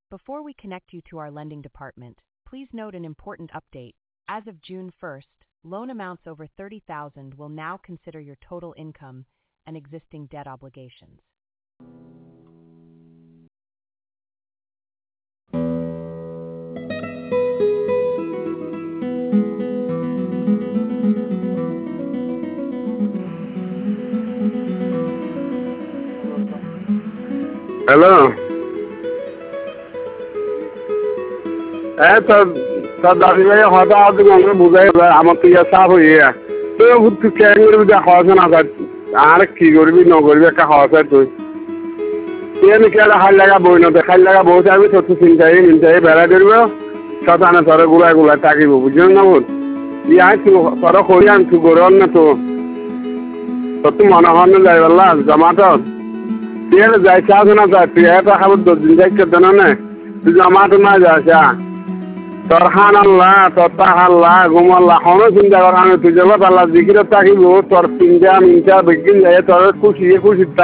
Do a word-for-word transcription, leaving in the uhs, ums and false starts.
Before we connect you to our lending department, please note an important update. As of June first, loan amounts over thirty thousand will now consider your total income and existing debt obligations. Hello, এই তোর তোর দাদি ভাই হঠাৎ আমাকে বুঝাই আমার তো ইয়া চাপ হয়ে তুই তুই কে করবি দেখা আছে না আর কি করবি ন করবি একটা খাওয়া তুই তুই নাকি একটা খাই লাগা বই না খাই লাগা বই যাবি তোর তো চিন্তাই মিনটাই বেড়া ধরব সাতানে তোর গুলা গুলা থাকিব বুঝলি না বোন ইয়া তোর করি আন তুই গরম না তো তোর তো মনে হয় না যাই বললা জমাটত তুই যাই চাস না যা তুই এটা খাবার দশ দিন যাই কেটে না নে তুই জমাটো না যাস তোর খান আল্লাহ তোর তা আল্লাহ ঘুম আল্লাহ কোনো চিন্তা কর আমি তুই যাবো আল্লাহ জিকিরে থাকিব তোর তিনটা মিনটা বেগিন যায় তোর খুশি খুশি